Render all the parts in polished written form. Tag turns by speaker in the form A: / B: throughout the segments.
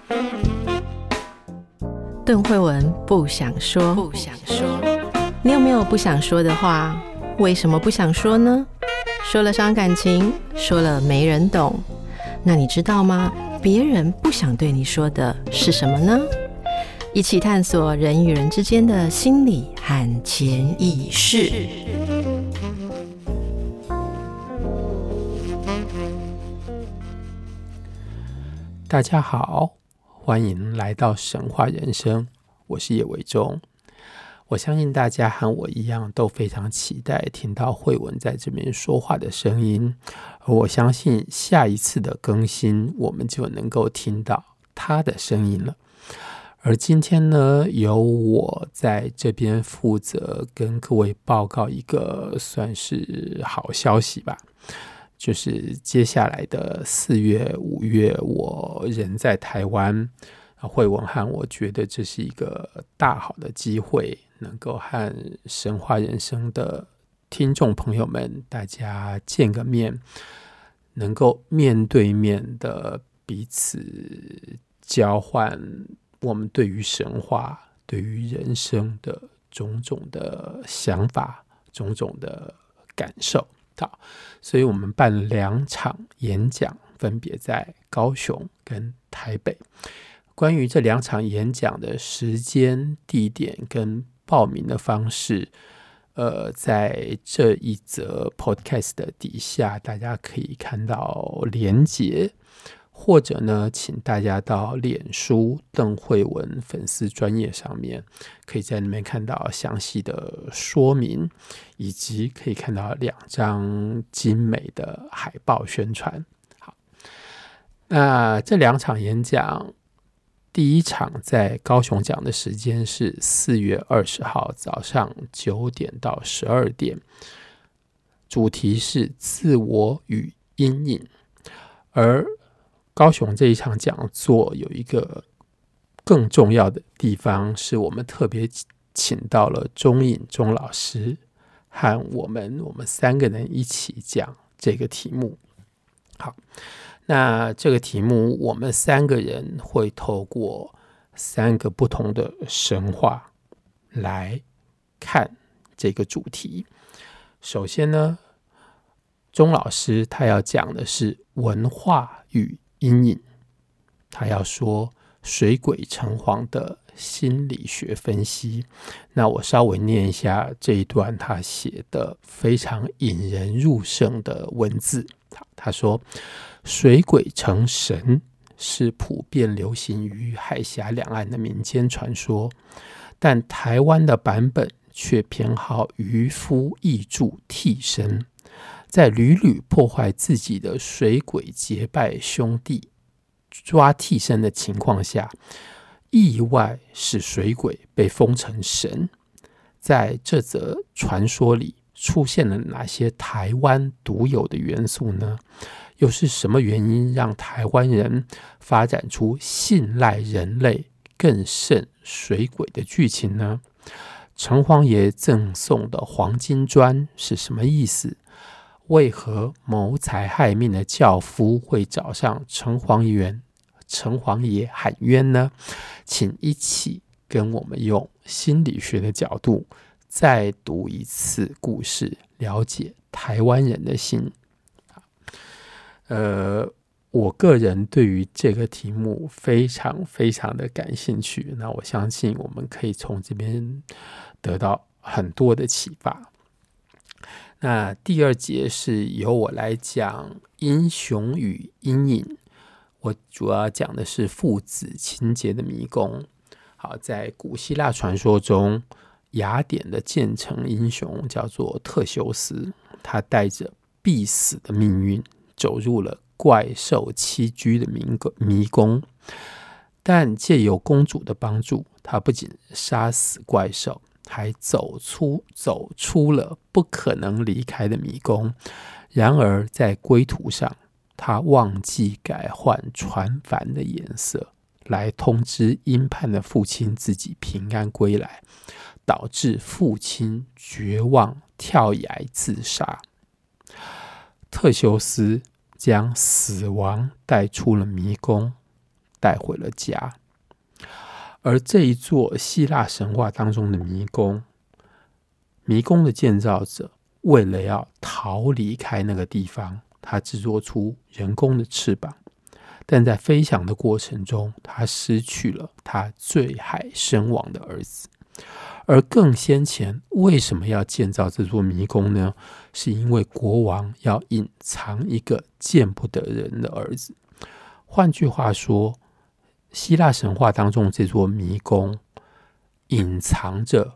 A: 邓惠文不想说，你有没有不想说的话？为什么不想说呢？说了伤感情，说了没人懂。那你知道吗？别人不想对你说的是什么呢？一起探索人与人之间的心理和潜意识。
B: 大家好，欢迎来到神话人生，我是叶伟忠。我相信大家和我一样都非常期待听到惠文在这边说话的声音，而我相信下一次的更新我们就能够听到他的声音了。而今天呢，由我在这边负责跟各位报告一个算是好消息吧，就是接下来的4月、5月，我人在台湾，惠文和我觉得这是一个大好的机会，能够和神话人生的听众朋友们大家见个面，能够面对面的彼此交换我们对于神话、对于人生的种种的想法、种种的感受。好，所以我们办2场演讲，分别在高雄跟台北。关于这2场演讲的时间、地点跟报名的方式，在这一则 podcast 的底下，大家可以看到连结，或者呢，请大家到脸书邓惠文粉丝专页上面，可以在那边看到详细的说明，以及可以看到2张精美的海报宣传。好，那这2场演讲，第一场在高雄讲的时间是4月20号早上9点到12点，主题是自我与阴影。而高雄这一场讲座有一个更重要的地方，是我们特别请到了钟颖钟老师和我们3个人一起讲这个题目。好，那这个题目我们3个人会透过3个不同的神话来看这个主题。首先呢，钟老师他要讲的是文化与阴影，他要说水鬼城隍的心理学分析。那我稍微念一下这一段他写的非常引人入胜的文字。他说，水鬼成神是普遍流行于海峡两岸的民间传说，但台湾的版本却偏好渔夫义助替身，在屡屡破坏自己的水鬼结拜兄弟抓替身的情况下，意外使水鬼被封成神。在这则传说里出现了哪些台湾独有的元素呢？又是什么原因让台湾人发展出信赖人类更胜水鬼的剧情呢？城隍爷赠送的黄金砖是什么意思？为何谋财害命的教夫会找上城隍爷喊冤呢？请一起跟我们用心理学的角度再读一次故事，了解台湾人的心。我个人对于这个题目非常非常的感兴趣，那我相信我们可以从这边得到很多的启发。那第2节是由我来讲英雄与阴影，我主要讲的是父子情结的迷宫。好，在古希腊传说中，雅典的建成英雄叫做特修斯，他带着必死的命运走入了怪兽栖居的迷宫，但借由公主的帮助，他不仅杀死怪兽，还走出了不可能离开的迷宫。然而在归途上，他忘记改换船帆的颜色，来通知阴叛的父亲自己平安归来，导致父亲绝望跳崖自杀。特修斯将死亡带出了迷宫， 带回了家。而这一座希腊神话当中的迷宫，迷宫的建造者为了要逃离开那个地方，他制作出人工的翅膀，但在飞翔的过程中，他失去了他坠海身亡的儿子。而更先前，为什么要建造这座迷宫呢？是因为国王要隐藏一个见不得人的儿子。换句话说，希腊神话当中这座迷宫隐藏着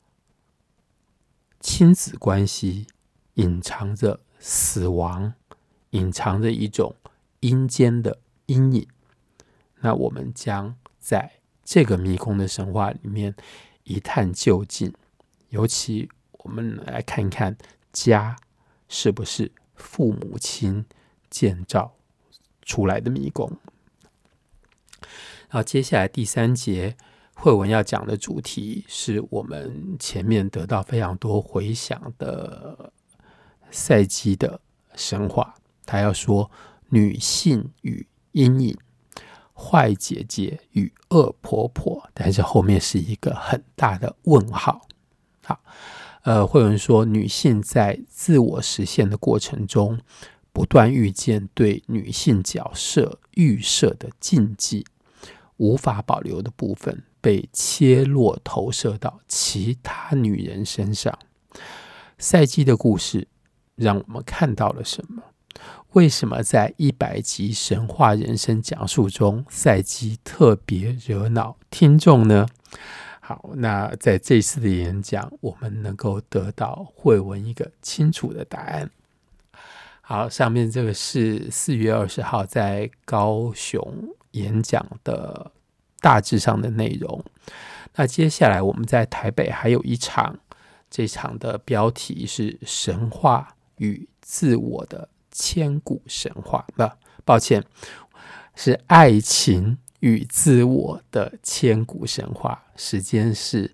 B: 亲子关系，隐藏着死亡，隐藏着一种阴间的阴影。那我们将在这个迷宫的神话里面一探究竟，尤其我们来看看家是不是父母亲建造出来的迷宫。然后接下来第3节慧文要讲的主题是我们前面得到非常多回响的赛姬的神话。他要说女性与阴影，坏姐姐与恶婆婆，但是后面是一个很大的问号。好，慧文说女性在自我实现的过程中，不断遇见对女性角色预设的禁忌，无法保留的部分被切落投射到其他女人身上。赛姬的故事让我们看到了什么？为什么在100集神话人生讲述中，赛姬特别惹恼听众呢？好，那在这次的演讲，我们能够得到慧文一个清楚的答案。好，上面这个是4月20号在高雄演讲的大致上的内容。那接下来我们在台北还有一场，这场的标题是神话与自我的千古神话，抱歉，是爱情与自我的千古神话。时间是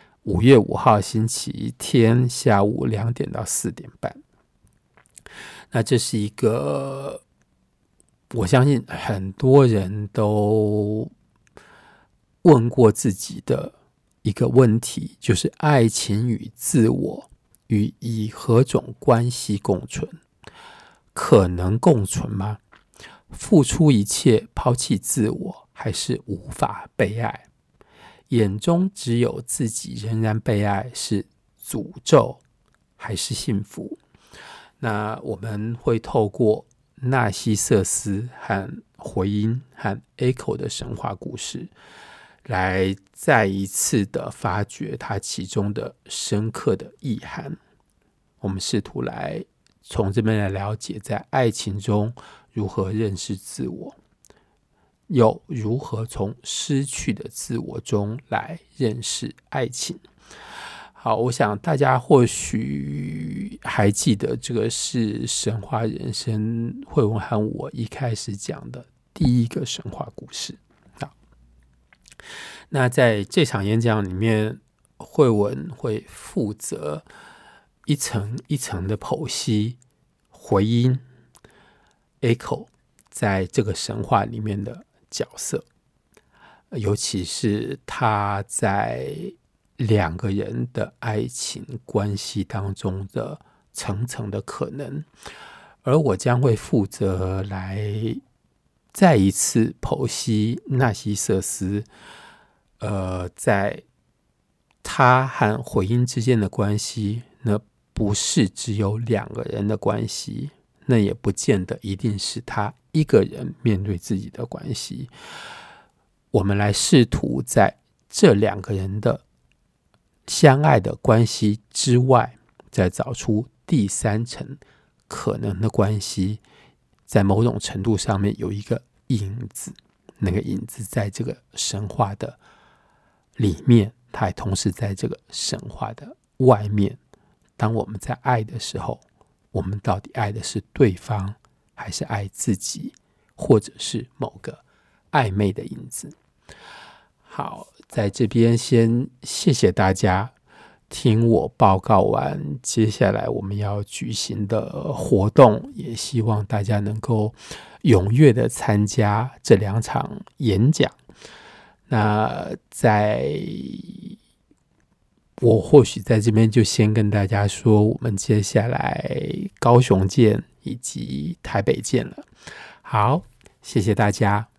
B: 5月5号星期天下午2点到4点半。那这是一个我相信很多人都问过自己的一个问题，就是爱情与自我与以何种关系共存？可能共存吗？付出一切抛弃自我，还是无法被爱？眼中只有自己仍然被爱，是诅咒还是幸福？那我们会透过纳西瑟斯和回音和 Echo 的神话故事，来再一次的发掘它其中的深刻的意涵。我们试图来从这边来了解，在爱情中如何认识自我，又如何从失去的自我中来认识爱情。好，我想大家或许还记得，这个是神话人生慧文和我一开始讲的第一个神话故事。好，那在这场演讲里面，慧文会负责一层一层的剖析回音 Echo 在这个神话里面的角色，尤其是他在2个人的爱情关系当中的层层的可能，而我将会负责来再一次剖析纳西瑟斯在他和回音之间的关系，那不是只有2个人的关系，那也不见得一定是他一个人面对自己的关系。我们来试图在这2个人的相爱的关系之外，再找出第3层可能的关系，在某种程度上面有一个影子，那个影子在这个神话的里面，它也同时在这个神话的外面。当我们在爱的时候，我们到底爱的是对方，还是爱自己，或者是某个暧昧的影子？好，在这边先谢谢大家听我报告完接下来我们要举行的活动，也希望大家能够踊跃的参加这2场演讲。那我或许在这边就先跟大家说，我们接下来高雄见以及台北见了。好，谢谢大家。